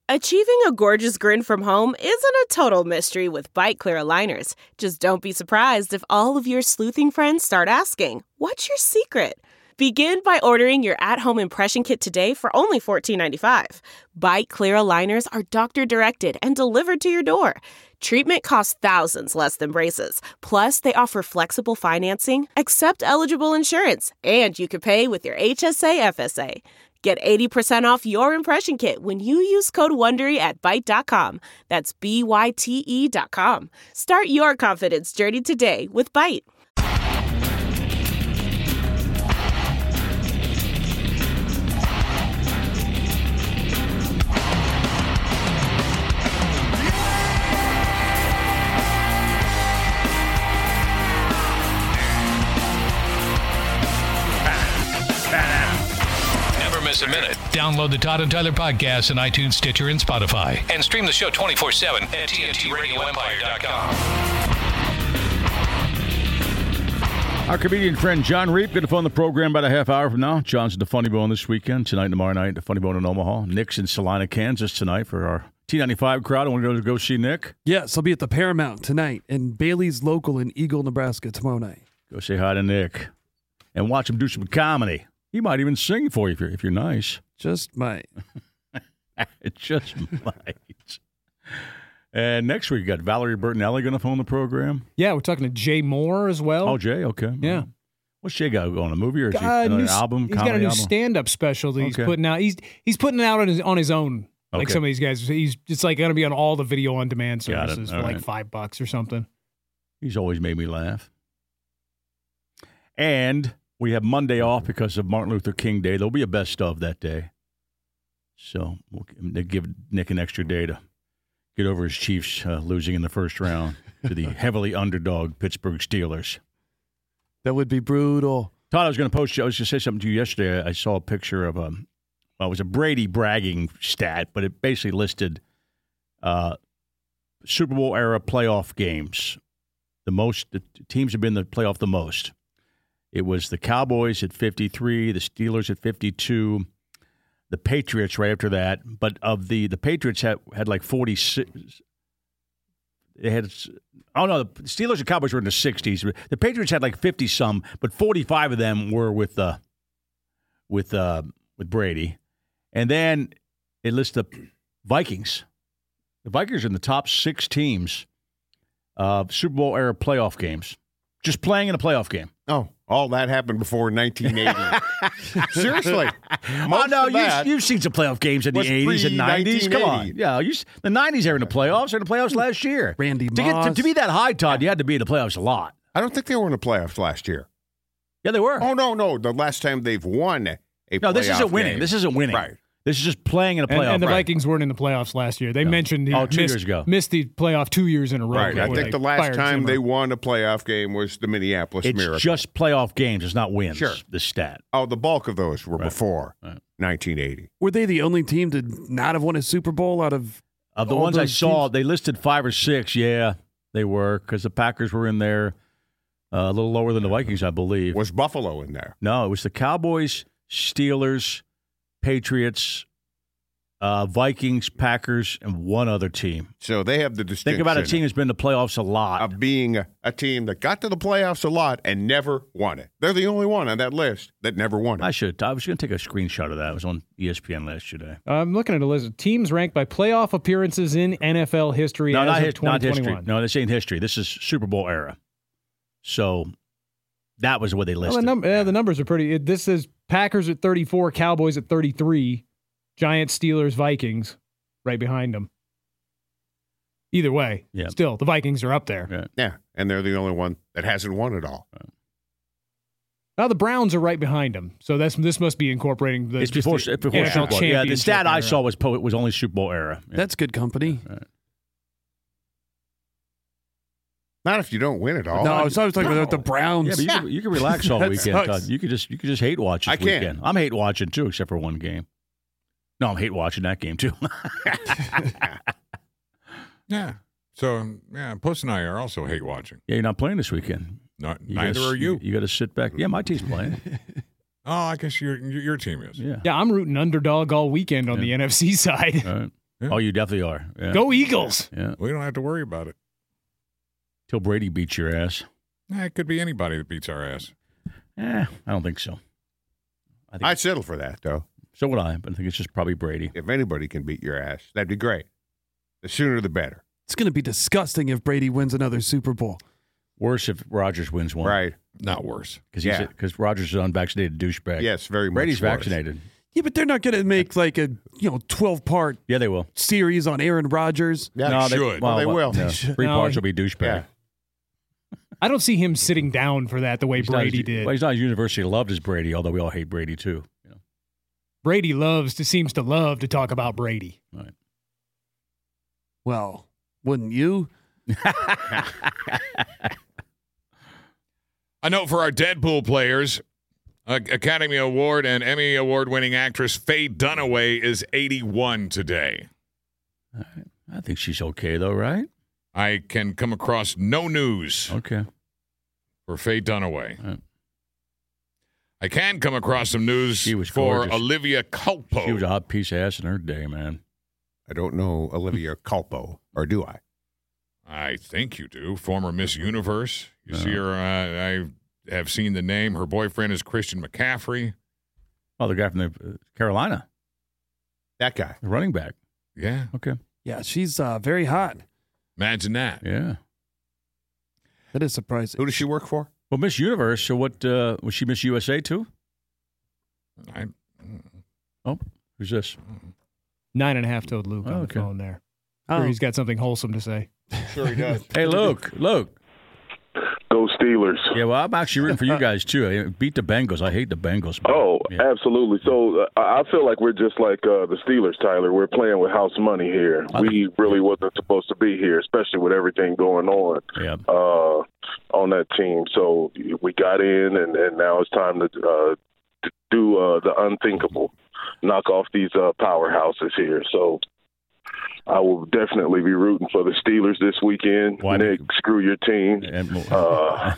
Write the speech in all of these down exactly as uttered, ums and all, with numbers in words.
Achieving a gorgeous grin from home isn't a total mystery with Byte Clear aligners. Just don't be surprised if all of your sleuthing friends start asking, "What's your secret?" Begin by ordering your at-home impression kit today for only fourteen ninety-five. Byte Clear aligners are doctor-directed and delivered to your door. Treatment costs thousands less than braces. Plus, they offer flexible financing, accept eligible insurance, and you can pay with your H S A F S A. Get eighty percent off your impression kit when you use code WONDERY at byte dot com. That's B Y T E dot com. Start your confidence journey today with Byte. A minute. Download the Todd and Tyler podcast on iTunes, Stitcher, and Spotify. And stream the show twenty-four seven at T N T radio empire dot com. Our comedian friend John Reep going to phone the program about a half hour from now. John's at the Funny Bone this weekend. Tonight and tomorrow night at the Funny Bone in Omaha. Nick's in Salina, Kansas tonight for our T ninety-five crowd. I want to go, go see Nick. Yes, I'll be at the Paramount tonight and Bailey's Local in Eagle, Nebraska tomorrow night. Go say hi to Nick and watch him do some comedy. He might even sing for you if you're, if you're nice. Just might. It just might. And next week, you got Valerie Bertinelli going to phone the program. Yeah, we're talking to Jay Moore as well. Oh, Jay, okay. Yeah. What's Jay got going? A movie or is he uh, an new, album? He's got a new album? stand-up special that he's Okay. putting out. He's he's putting it out on his on his own. Like Okay. some of these guys, he's it's like going to be on all the video on demand Got it. services for All like right. five bucks or something. He's always made me laugh. And we have Monday off because of Martin Luther King Day. There'll be a best of that day. So we'll give Nick an extra day to get over his Chiefs uh, losing in the first round to the heavily underdog Pittsburgh Steelers. That would be brutal. Todd, I was going to post, I was going to say something to you yesterday. I saw a picture of a, well, it was a Brady bragging stat, but it basically listed uh, Super Bowl era playoff games. The most, the teams have been in the playoff the most. It was the Cowboys at fifty-three, the Steelers at fifty-two, the Patriots right after that. But of the, the Patriots had, had like forty-six. They had, oh no, the Steelers and Cowboys were in the sixties. The Patriots had like fifty-some, but forty-five of them were with uh, with uh, with Brady. And then it lists the Vikings. The Vikings are in the top six teams of Super Bowl era playoff games. Just playing in a playoff game. Oh, all that happened before nineteen eighty. Seriously. Oh, no, you, you've seen some playoff games in the Was eighties and nineties. Come on. pre-nineteen eighty. Yeah, you, the nineties are in the playoffs. They're in the playoffs last year. Randy to, get, Moss. to, to be that high, Todd, you had to be in the playoffs a lot. I don't think they were in the playoffs last year. Yeah, they were. Oh, no, no. The last time they've won a No, this playoff isn't winning. game. This isn't winning. Right. This is just playing in a And, playoff. and the Right. Vikings weren't in the playoffs last year. They No. mentioned he Oh, two missed, years ago. missed the playoff two years in a row. Right. I when think they the last fired time Zimmer. they won a playoff game was the Minneapolis It's Miracle. just playoff games. It's not wins. Sure. The stat. Oh, the bulk of those were Right. before Right. nineteen eighty. Were they the only team to not have won a Super Bowl out of Of the all ones I those saw, teams? they listed five or six. Yeah, they were because the Packers were in there uh, a little lower than the Vikings, I believe. Was Buffalo in there? No, it was the Cowboys, Steelers, Patriots, uh, Vikings, Packers, and one other team. So they have the distinction Think about a team that's been to playoffs a lot. of being a, a team that got to the playoffs a lot and never won it. They're the only one on that list that never won it. I should. I was going to take a screenshot of that. It was on E S P N last year. I'm looking at a list of teams ranked by playoff appearances in N F L history No, as not, of his, not history. twenty twenty-one. No, this ain't history. This is Super Bowl era. So that was what they Well, listed. the, num- yeah, the numbers are pretty. It, this is Packers at thirty-four, Cowboys at thirty-three, Giants, Steelers, Vikings right behind them. Either way, Yeah. still, the Vikings are up there. Yeah. Yeah, and they're the only one that hasn't won it all. Now the Browns are right behind them, so that's this must be incorporating the. It's just before, the before N F L Super Bowl. Yeah, the championship stat I era. saw was po- was only Super Bowl era. Yeah. That's good company. Not if you don't win it all. No, I was, I was talking No. about the Browns. Yeah, but you, can, you can relax all That weekend, sucks. Todd. You could just you could just hate watch this I can. weekend. I'm hate watching too, except for one game. No, I'm hate watching that game too. Yeah. So, um, yeah, Puss and I are also hate watching. Yeah, you're not playing this weekend. Not, You neither gotta, are you. You got to sit back. Yeah, my team's playing. Oh, I guess your your your team is. Yeah. Yeah, I'm rooting underdog all weekend on Yeah. the N F C side. All right. Oh, you definitely are. Yeah. Go Eagles. Yeah. We don't have to worry about it. Till Brady beats your ass. Eh, it could be anybody that beats our ass. Eh, I don't think so. I think I'd settle for that, though. so would I, but I think it's just probably Brady. If anybody can beat your ass, that'd be great. The sooner the better. It's going to be disgusting if Brady wins another Super Bowl. Worse if Rodgers wins one. Right. Not worse. Because Yeah. because Rodgers is an unvaccinated douchebag. Yes, very much Brady's worse. vaccinated. Yeah, but they're not going to make like a you know twelve part Yeah, they will. series on Aaron Rodgers. Yeah, no, they should. Well, they well, will. no. Three No, parts he- will be douchebag. Yeah. I don't see him sitting down for that the way He's not Brady as- did. Well, he's not as universally loved as Brady, although we all hate Brady too. You know? Brady loves to seems to love to talk about Brady. Right. Well, wouldn't you? A note for our Deadpool players. Uh, Academy Award and Emmy Award winning actress Faye Dunaway is eighty-one today. I think she's okay though, right? I can come across no news Okay. for Faye Dunaway. Right. I can come across some news She was for gorgeous. Olivia Culpo. She was a hot piece of ass in her day, man. I don't know Olivia Culpo, or do I? I think you do. Former Miss Universe. You see Uh-huh. her. Uh, I have seen the name. Her boyfriend is Christian McCaffrey. Oh, the guy from the uh, Carolina, That guy. the running back. Yeah. Okay. Yeah, she's uh, very hot. Imagine that. Yeah. That is surprising. Who does she work for? Well, Miss Universe. So what? Uh, was she Miss U S A too? I, Oh, who's this? Nine and a half toed Luke Oh, on the okay. phone there. Oh. Sure, he's got something wholesome to say. Sure he does. Hey, Luke. Luke. Go Steelers. Yeah, well, I'm actually rooting for you guys too. I- Beat the Bengals. I hate the Bengals. man. Oh, Yeah. absolutely. So uh, I I feel like we're just like uh, the Steelers, Tyler. We're playing with house money here. I- We really wasn't supposed to be here, especially with everything going on Yeah. uh, on that team. So we got in, and, and now it's time to, uh, to do uh, the unthinkable, knock off these uh, powerhouses here. So I will definitely be rooting for the Steelers this weekend. Why Nick, do- screw your team. And, Uh,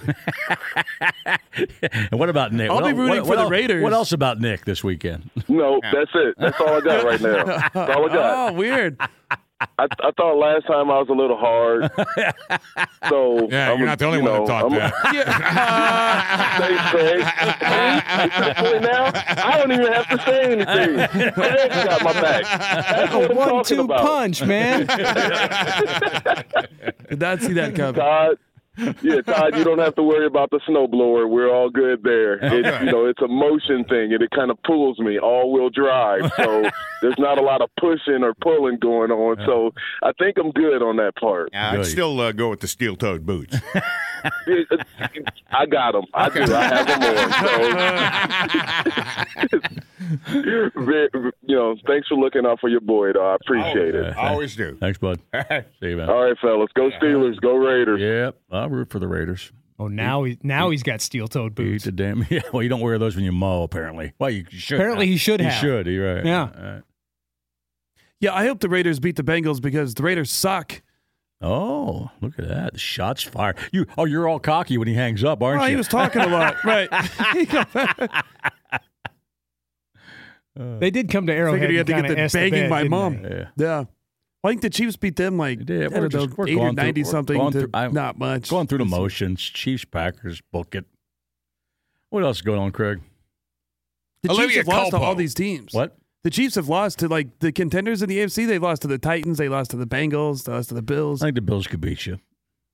and what about Nick? I'll What be el- rooting what- for what the el- Raiders. What else about Nick this weekend? no, that's it. That's all I got right now. That's all I got. Oh, weird. I, I thought last time I was a little hard. So yeah, I'm, you're not the only you one know, that thought I'm, that. Thanks, Craig. now, I don't even have to say anything. Craig got my back. That's what I'm One talking two about. punch, man. Did not see that coming. Todd, yeah, Todd, you don't have to worry about the snowblower. We're all good there. It's, you know, it's a motion thing, and it kind of pulls me all-wheel drive. So there's not a lot of pushing or pulling going on. So I think I'm good on that part. Yeah, I'd Good. still uh, go with the steel-toed boots. I got them. I do. I have them on. So. Very- you know, thanks for looking out for your boy, though. I appreciate it. I always do. Thanks, bud. See you, man. All right, fellas. Go Steelers. Go Raiders. Yep. I'll root for the Raiders. Oh, now he now he's got steel toed Beat boots. the damn. Yeah. Well, you don't wear those when you mow, apparently. Well, you should. Apparently he should You have. should. You're right. Yeah. All right. Yeah, I hope the Raiders beat the Bengals because the Raiders suck. Oh, look at that. The shots fired. You. Oh, you're all cocky when he hangs up, aren't Oh, you? he was talking a lot. Right. They did come to Arrowhead Figured he had and to kind get of the banging my mom. Yeah. Yeah. I think the Chiefs beat them like They did. I We're don't know, just- we're eighty or going through- ninety we're something. going to through- I'm not much. Going through the motions. Chiefs, Packers, book it. What else is going on, Craig? The Chiefs Olivia have lost to Culpo. all these teams. What? The Chiefs have lost to like the contenders in the A F C. They lost to the Titans. They lost to the Bengals. They lost to the Bills. I think the Bills could beat you.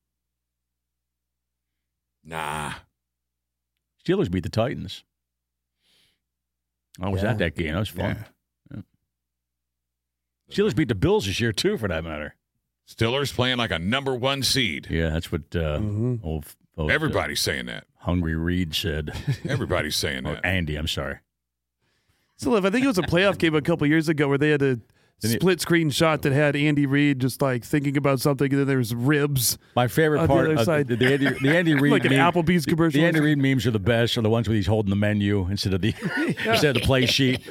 Nah. Steelers beat the Titans. I was Yeah. at that game. That was fun. Yeah. Yeah. Steelers beat the Bills this year, too, for that matter. Stillers playing like a number one seed. Yeah, that's what uh, Mhm. old, old, uh, Everybody's saying that. Hungry Reed said. Everybody's saying Or that. Andy, I'm sorry. So, if I think it was a playoff game a couple years ago where they had a Didn't it- split screen shot that had Andy Reid just like thinking about something, and then there's ribs. My favorite On the part other of side. the, the, Andy, the Andy Reid Like an meme- Applebee's the- commercial. The Andy Reid memes are the best. Are the ones where he's holding the menu instead of the instead of the play sheet.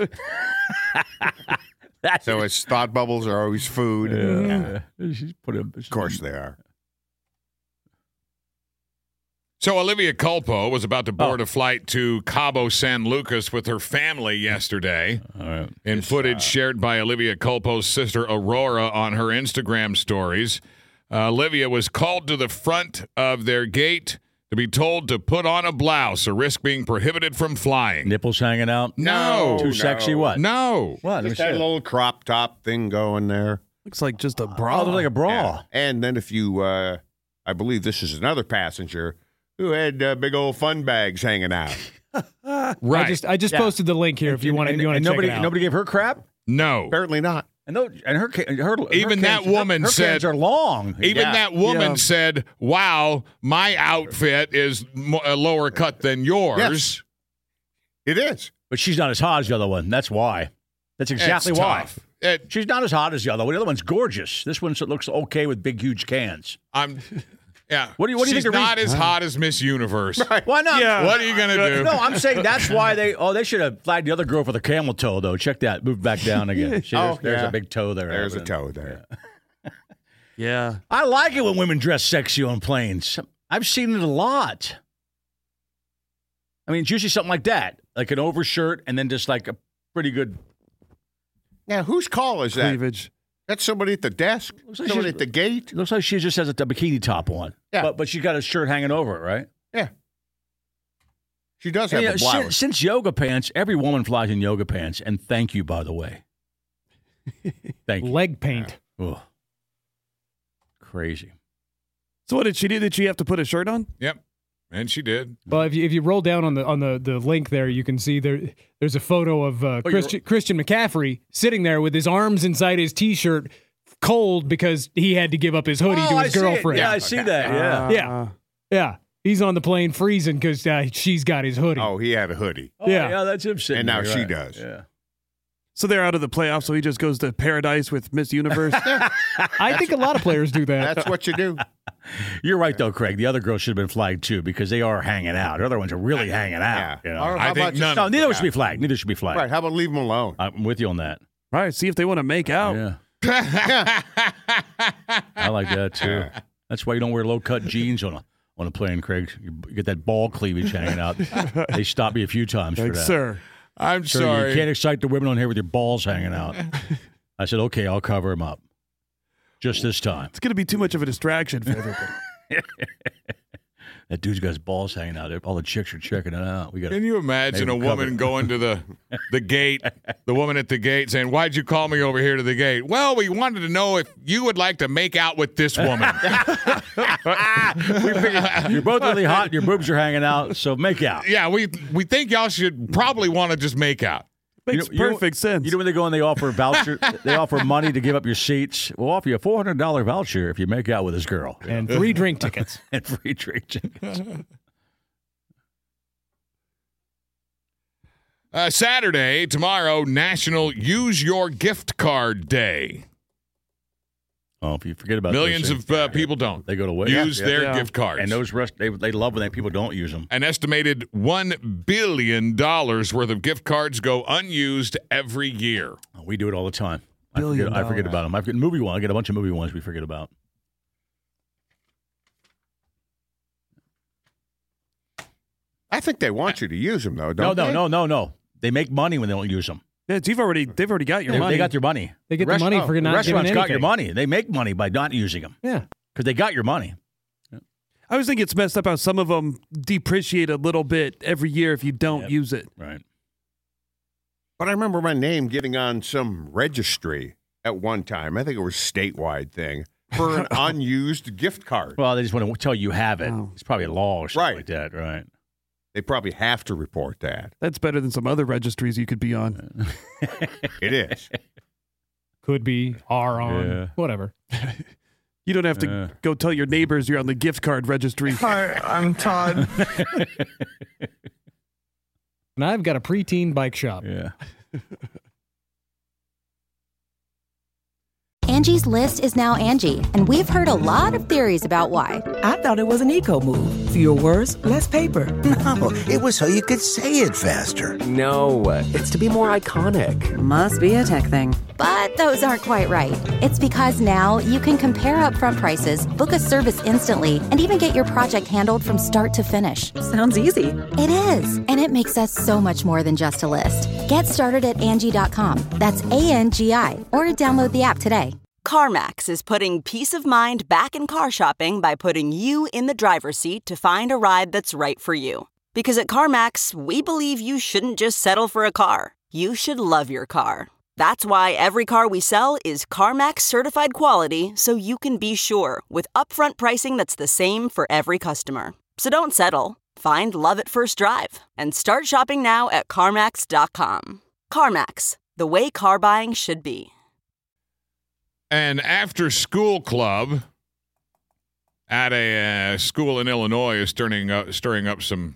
That's So his thought bubbles are always food. yeah. She's put him. Of course they are. So Olivia Culpo was about to board oh. a flight to Cabo San Lucas with her family yesterday. All right. In It's, footage uh, shared by Olivia Culpo's sister Aurora on her Instagram stories. Uh, Olivia was called to the front of their gate to be told to put on a blouse or risk being prohibited from flying. Nipples hanging out? No. Too no. sexy? What? No. What? Just that little crop top thing going there. Looks like just a Oh, bra. looks like a bra. Yeah. And then if you, uh, I believe this is another passenger who had uh, big old fun bags hanging out. Right. I just I just Yeah. posted the link here if you want to and, you want and to check nobody, it out. nobody gave her crap? no. Apparently not. And, no, and her, ca- her, her Even that cans- woman her, her said- cans are long. Even Yeah. that woman Yeah. said, wow, my outfit is mo- a lower cut than yours. Yes. It is. But she's not as hot as the other one. That's why. That's exactly It's why. tough. It, She's not as hot as the other one. The other one's gorgeous. This one looks okay with big, huge cans. I'm, yeah. What do you- what do you She's think the not reason- as hot as Miss Universe. Why not? Yeah. What are you going to do? No, I'm saying that's why they. Oh, they should have flagged the other girl for the camel toe, though. Check that. Move back down again. See, there's, Oh, there's yeah. a big toe there. There's a happening. toe there. Yeah. I like it when women dress sexy on planes. I've seen it a lot. I mean, it's usually something like that, like an overshirt and then just like a pretty good. Now, whose call is that? Cleavage. That's somebody at the desk? Looks like Somebody she's- at the gate? It looks like she just has a, a bikini top on. Yeah. But, but she's got a shirt hanging over it, right? Yeah. She does have And, you a know, blouse. since, since yoga pants, every woman flies in yoga pants. And thank you, by the way. Thank you. Leg paint. Ugh. Crazy. So what did she do? Did she have to put a shirt on? Yep. And she did. Well, if you if you roll down on the on the, the link there, you can see there there's a photo of uh, Oh, Christian, Christian McCaffrey sitting there with his arms inside his t-shirt, cold because he had to give up his hoodie Oh, to I his see it. girlfriend. Yeah, I see that. Yeah. Uh, Yeah. Yeah, he's on the plane freezing because uh, she's got his hoodie. Oh, he had a hoodie. Oh, Yeah. yeah, that's him sitting And now there, she right. does. Yeah. So they're out of the playoffs, so he just goes to paradise with Miss Universe. I think a lot of players do that. That's what you do. You're right, though, Craig. The other girls should have been flagged, too, because they are hanging out. The other ones are really hanging out. Yeah. You know? Or I how think about just- none No, of neither them. should be flagged. Neither should be flagged. Right. How about leave them alone? I'm with you on that. Right. See if they want to make out. Yeah. I like that, too. That's why you don't wear low-cut jeans on a on a plane, Craig. You get that ball cleavage hanging out. They stopped me a few times for Like, that. sir. I'm Sir, sorry. you can't excite the women on here with your balls hanging out. I said, okay, I'll cover them up. Just this time. It's going to be too much of a distraction for everybody. That dude's got his balls hanging out. All the chicks are checking it out. We got. Can you imagine Maybe a woman cover it. going to the the gate, the woman at the gate saying, "Why'd you call me over here to the gate?" Well, we wanted to know if you would like to make out with this woman. You're both really hot. And your boobs are hanging out. So make out. Yeah, we we think y'all should probably want to just make out. Makes You know- you know- perfect sense. You know when they go and they offer voucher, they offer money to give up your seats. We'll offer you a four hundred dollar voucher if you make out with this girl And three drink tickets. and free drink tickets. Uh, Saturday, tomorrow, National Use Your Gift Card Day. Oh, if you forget about Millions those of things, uh, people don't they go to waste. use Yeah. their Yeah. gift cards. And those rest, they they love when they, people don't use them. An estimated one billion dollars worth of gift cards go unused every year. We do it all the time. I Billion forget, I forget dollars. about them. I've got movie one. I get a bunch of movie ones we forget about. I think they want you to use them, though, No, don't no, they? no, no, no. They make money when they don't use them. Yeah, it's- you've already, they've already got your They, money. they got your money. They get the Rest- money oh, for the not giving restaurants got your anything. money. They make money by not using them Yeah. because they got your money. I always think it's messed up how some of them depreciate a little bit every year if you don't Yep. use it. Right. But I remember my name getting on some registry at one time. I think it was a statewide thing for an unused gift card. Well, they just want to tell you you have it. Oh. It's probably a law or something Right. like that, right? They probably have to report that. That's better than some other registries you could be on. It is. Could be, are on, Yeah. whatever. You don't have to Uh. go tell your neighbors you're on the gift card registry. Hi, I'm Todd. And I've got a preteen bike shop. Yeah. Angie's List is now Angie, and we've heard a lot of theories about why. I thought it was an eco move. Fewer words, less paper. No, it was so you could say it faster. No, it's to be more iconic. Must be a tech thing. But those aren't quite right. It's because now you can compare upfront prices, book a service instantly, and even get your project handled from start to finish. Sounds easy. It is, and it makes us so much more than just a list. Get started at Angie dot com. That's A N G I, or download the app today. CarMax is putting peace of mind back in car shopping by putting you in the driver's seat to find a ride that's right for you. Because at CarMax, we believe you shouldn't just settle for a car. You should love your car. That's why every car we sell is CarMax certified quality, so you can be sure with upfront pricing that's the same for every customer. So don't settle. Find love at first drive and start shopping now at CarMax dot com. CarMax, the way car buying should be. An after-school club at a uh, school in Illinois is stirring up, stirring up some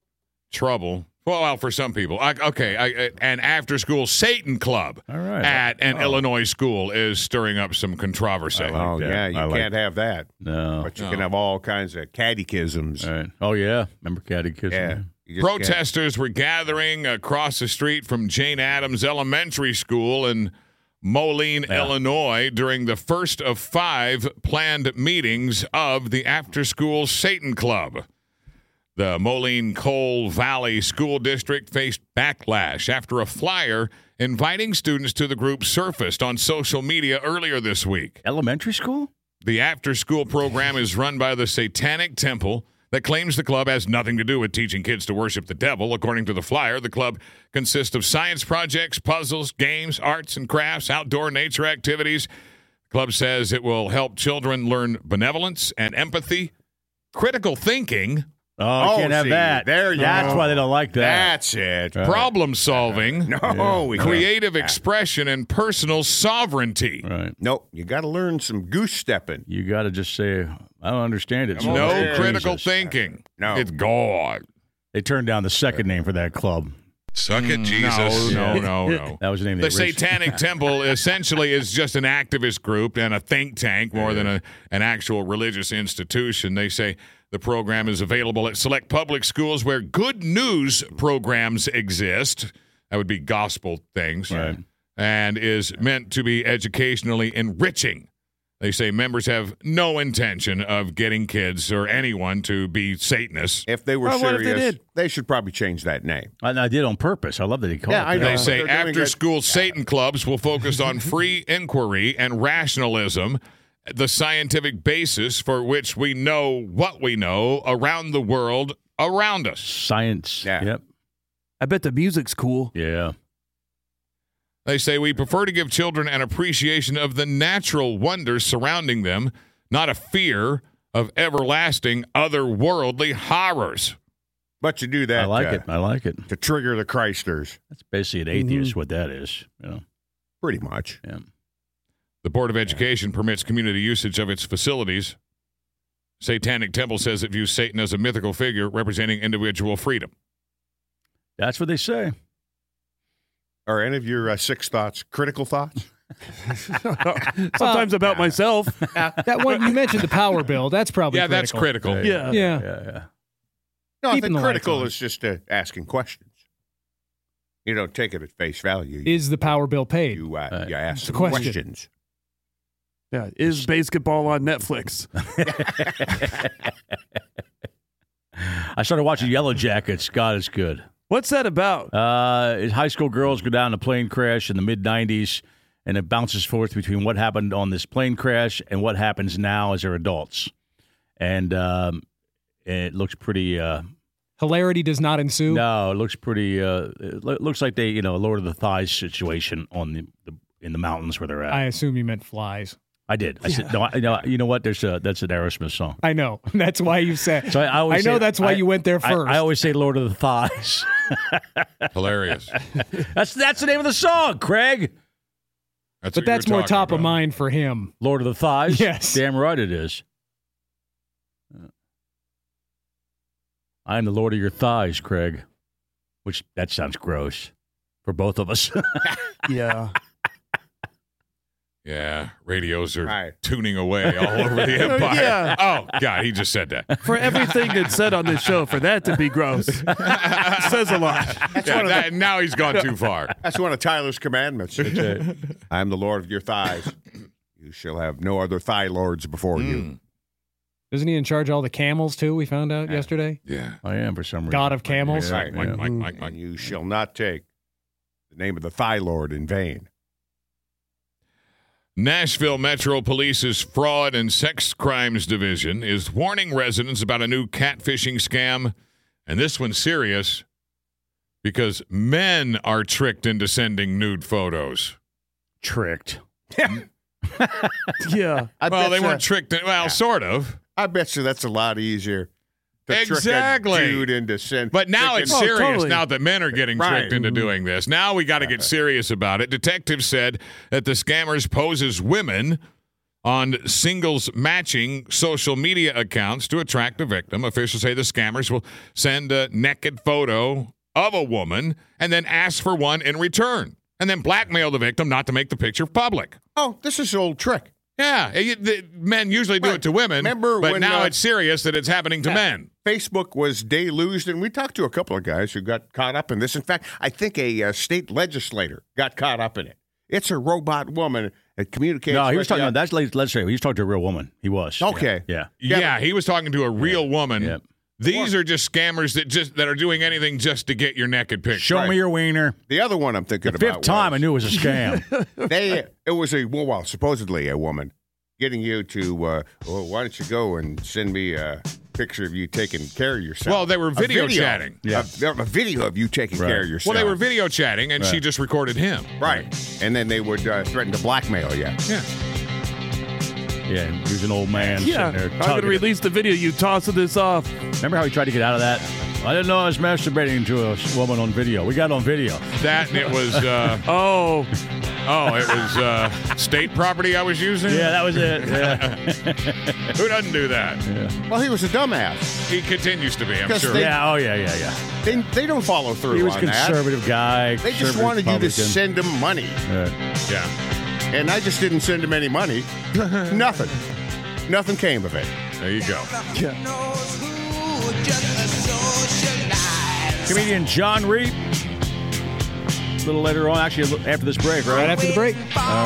trouble. Well, for some people. I, okay, I, an after-school Satan club All right. at an Oh. Illinois school is stirring up some controversy. I like Oh, that. yeah, you I like can't have that. No. But you No. can have all kinds of catechisms. All right. Oh, yeah. Remember Catechism? Yeah. you just can't- Protesters were gathering across the street from Jane Addams Elementary School in Moline, Yeah. Illinois, during the first of five planned meetings of the after-school Satan Club. The Moline Coal Valley School District faced backlash after a flyer inviting students to the group surfaced on social media earlier this week. Elementary school? The after-school program is run by the Satanic Temple that claims the club has nothing to do with teaching kids to worship the devil. According to the flyer, the club consists of science projects, puzzles, games, arts and crafts, outdoor nature activities. The club says it will help children learn benevolence and empathy, critical thinking, Oh, you Oh, can't have see, that. there you That's go. why they don't like that. That's it. problem solving, No, we can't. creative expression, and personal sovereignty. Right. Nope, you got to learn some goose stepping. You got to just say, I don't understand it. Come on, No Jesus. critical thinking. No. It's God. They turned down the second name for that club. Suck it, Jesus. No, no, no, no. That was the name The of the original- Satanic Temple essentially is just an activist group and a think tank more than a, an actual religious institution. They say the program is available at select public schools where good news programs exist. That would be gospel things. Right. And is meant to be educationally enriching. They say members have no intention of getting kids or anyone to be Satanists. If they were Well, what if serious, they they, did? should probably change that name. And I did on purpose. I love that he called Yeah, it I that. know. They say They're doing after it- school Satan clubs will focus on free inquiry and rationalism, the scientific basis for which we know what we know around the world around us. Science. Yeah. Yep. I bet the music's cool. Yeah. They say we prefer to give children an appreciation of the natural wonders surrounding them, not a fear of everlasting otherworldly horrors. But you do that I like uh, it. I like it. to trigger the Christers, That's basically an atheist, what that is. You know. pretty much. Yeah. The Board of Education permits community usage of its facilities. Satanic Temple says it views Satan as a mythical figure representing individual freedom. That's what they say. Are any of your uh, six thoughts critical thoughts? Sometimes about myself. That one you mentioned, the power bill. That's probably Yeah, that's critical. Yeah. Yeah. Yeah. Yeah. No, I Keeping think the lights critical on. is just uh, asking questions. You don't take it at face value. You, Is the power bill paid? you, uh, Right. you ask It's a some question. questions. Yeah. Is basketball on Netflix? I started watching Yellow Jackets. God, it's good. What's that about? Uh, high school girls go down in a plane crash in the mid nineties, and it bounces forth between what happened on this plane crash and what happens now as they're adults. And um, it looks pretty. Uh, Hilarity does not ensue. no, it looks pretty. Uh, it lo- looks like they, you know, Lord of the Thighs situation on the, the in the mountains where they're at. I I, assume you meant flies. did. I said no. I, you know, you know what? There's a that's an Aerosmith song. I know. That's why you said. So I, I, always I know say- that's why I- you went there I- first. I, always say Lord of the Thighs. Hilarious. that's that's the name of the song, Craig. That's but what you're that's more talking top of about. mind for him. Lord of the Thighs? Yes. Damn right it is. I am the Lord of your thighs, Craig. Which, that sounds gross for both of us. Yeah. Yeah, radios are Right. tuning away all over the empire. Yeah. Oh, God, he just said that. For everything that's said on this show, for that to be gross, says a lot. Yeah, that- now he's gone too far. That's one of Tyler's commandments. I am the Lord of your thighs. You shall have no other thigh lords before you. Isn't he in charge of all the camels, too, we found out yesterday? Yeah. I am for some reason. God of camels? Yeah, Right. Mike, yeah. Mike, Mike, Mike. And you shall not take the name of the thigh lord in vain. Nashville Metro Police's Fraud and Sex Crimes Division is warning residents about a new catfishing scam. And this one's serious because men are tricked into sending nude photos. Tricked. Yeah. I well, bet they you- weren't tricked. In, well, sort of. I bet you that's a lot easier. To Exactly. Trick a dude into sin. But now thinking- it's Oh, serious totally. now that men are getting Right. tricked into doing this. Now we got to get serious about it. Detectives said that the scammers pose as women on singles matching social media accounts to attract the victim. Officials say the scammers will send a naked photo of a woman and then ask for one in return and then blackmail the victim not to make the picture public. Oh, this is an old trick. Yeah, it- the men usually do Right. it to women, Remember but when, now uh, it's serious that it's happening to men. Facebook was deluged, and we talked to a couple of guys who got caught up in this. In fact, I think a uh, state legislator got caught up in it. It's a robot woman that communicates. No, he was with talking you. about that's leg- legislative. He was talking to a real woman. He was. Okay. Yeah. Yeah, Yeah, he was talking to a real woman. Yeah. These are just scammers that just that are doing anything just to get your naked picture. Show me your wiener. The other one I'm thinking The about. fifth time I was- knew it was a scam. they it was a well, well supposedly a woman getting you to uh, well, why don't you go and send me a picture of you taking care of yourself. Well, they were A video chatting. yeah, a, a video of you taking Right. care of yourself. Well, they were video chatting, and she Right. just recorded him. right, and then they would uh, threaten to blackmail you. Yeah. Yeah, he was an old man Yeah. sitting there I'm going to tugging it. release the video you tossing this off. Remember how he tried to get out of that? I didn't know I was masturbating to a woman on video. We got it on video. That and it was uh, Oh, oh, it was uh, state property I was using. Yeah, that was it. Yeah. Who doesn't do that? Well, he was a dumbass. He continues to be. I'm 'Cause sure. they- yeah, oh, yeah, yeah, yeah. They, they don't follow through He was a on that. conservative guy. They just conservative wanted you to Republican. send them money, Yeah. Yeah. and I just didn't send them any money. Nothing. Nothing came of it. There you go. Comedian John Reed. A little later on, actually, a little after this break, right? Right after the break.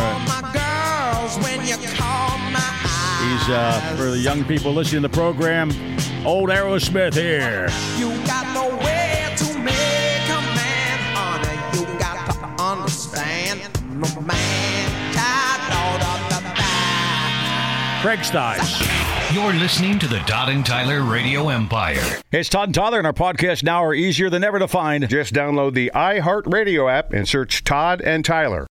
He's, uh, for the young people listening to the program, old Aerosmith here. You got no way to make a man, honey. You got to understand. No man, child, out of the back. Craig Stiles. You're listening to the Todd and Tyler Radio Empire. Hey, it's Todd and Tyler, and our podcasts now are easier than ever to find. Just download the iHeartRadio app and search Todd and Tyler.